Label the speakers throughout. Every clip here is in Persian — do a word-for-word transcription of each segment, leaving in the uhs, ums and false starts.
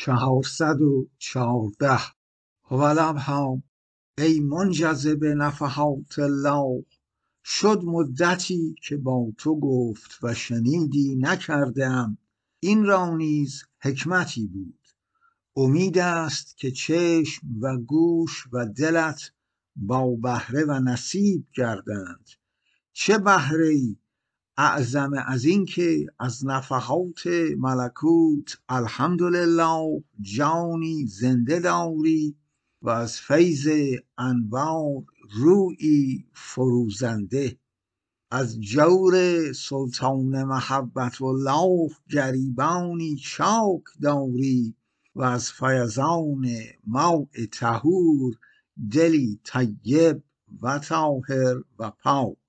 Speaker 1: چهارصد و چهارده. هوالابها، ای منجذب نفحات الله، شد مدتی که با تو گفت و شنیدی نکردم. این را نیز حکمتی بود. امید است که چشم و گوش و دلت با بهره و نصیب گردند. چه بهره‌ای اعظم از این که از نفحات ملکوت الحمدلله جانی زنده داری و از فیض انوار رویی فروزنده. از جور سلطان محبت الله گریبانی چاک داری و از فیضان موء طهور دلی طیب و طاهر و پاک.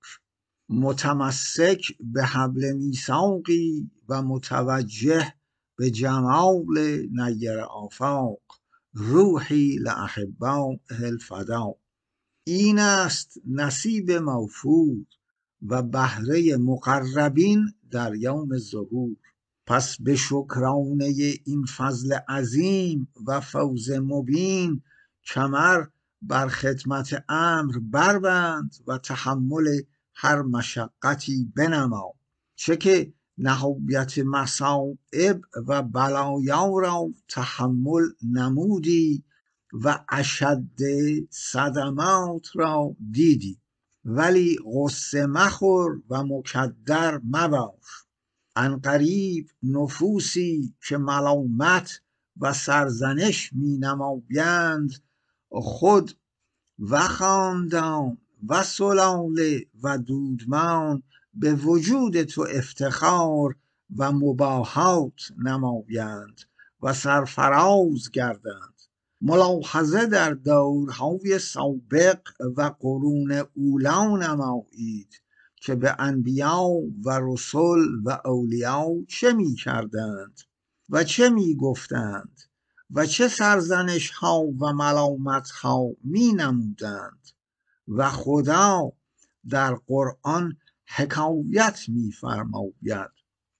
Speaker 1: متمسک به حبل میثاقی و متوجه به جمال نیر آفاق، روحی لاحبایه الفدا. این است نصیب موفور و بهره مقربین در یوم ظهور. پس به شکرانه این فضل عظیم و فوز مبین کمر بر خدمت امر بربند و تحمل هر مشقتی بنما. چه که نهایت مصائب و بلایا را تحمل نمودی و اشد صدمات را دیدی، ولی غصه مخور و مکدر مباش. عنقریب نفوسی که ملامت و سرزنش می نمایند، خود و خاندان و سلاله و دودمان به وجود تو افتخار و مباهات نمایند و سرفراز گردند. ملاحظه در دورهای سابق و قرون اولی نمایید که به انبیا و رسل و اولیا چه می کردند و چه می گفتند و چه سرزنش ها و ملامت ها می نمودند. و خدا در قرآن حکایت می فرماید: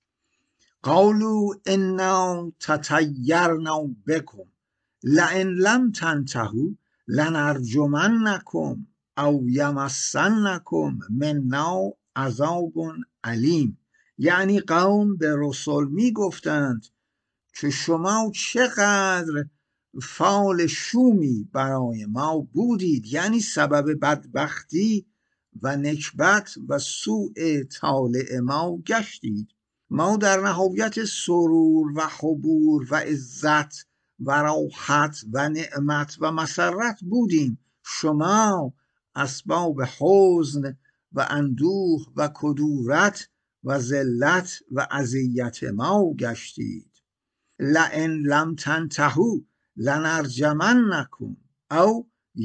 Speaker 1: قالوا انا تطیرنا بکم لئن لم تنتهوا لنرجمنکم او یمسنکم منا عذاب علیم. یعنی قوم به رسول می گفتند که شما چقدر فال شومی برای ما بودید، یعنی سبب بدبختی و نکبت و سوء طالع ما گشتید. ما در نهایت سرور و حبور و عزت و راحت و نعمت و مسرت بودیم، شما اسباب حزن و اندوه و کدورت و ذلت و اذیت ما گشتید. لئن لم تنتهوا لنرجمنکم او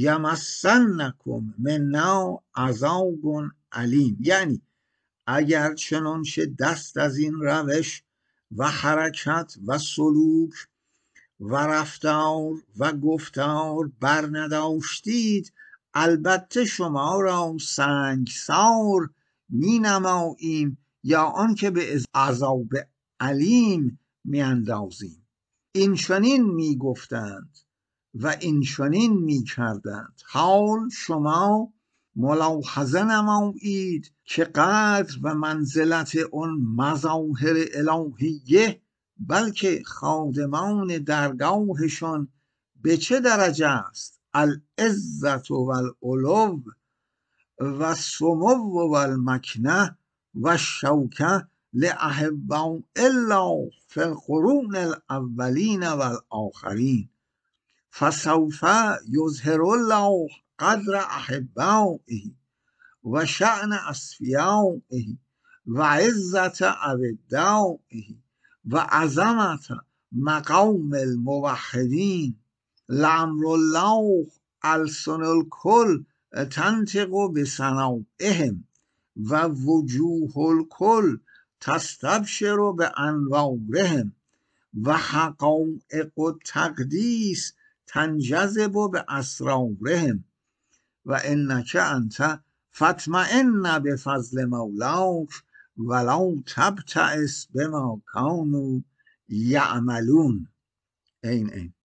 Speaker 1: یمسنکم منا عذاب علیم. یعنی اگر چنانچه دست از این روش و حرکت و سلوک و رفتار و گفتار بر نداشتید، البته شما را سنگسار می نماییم یا آنکه به عذاب علیم می اندازیم. این چنین می گفتند و این چنین می کردند. حال شما ملاحظه نمایید که قدر و منزلت اون مظاهر الهیه بلکه خادمان درگاهشان به چه درجه است؟ العزت و العلو و السمو و المکنه و الشوکه لاحباء الله فی القرون الاولین و الاخرین، فسوف یظهر الله قدر احبائه و شأن اصفیائه و عزت اودائه و عظمت مقام الموحدین. لامر الله السن الکل تنطق بثنائهم و وجوه الکل تستبشر بانوارهم و حقائق التقدیس تنجذب باسرارهم و انک انت فاطمئن بفضل مولاک ولا تبتئس بما کانوا یعملون. عین عین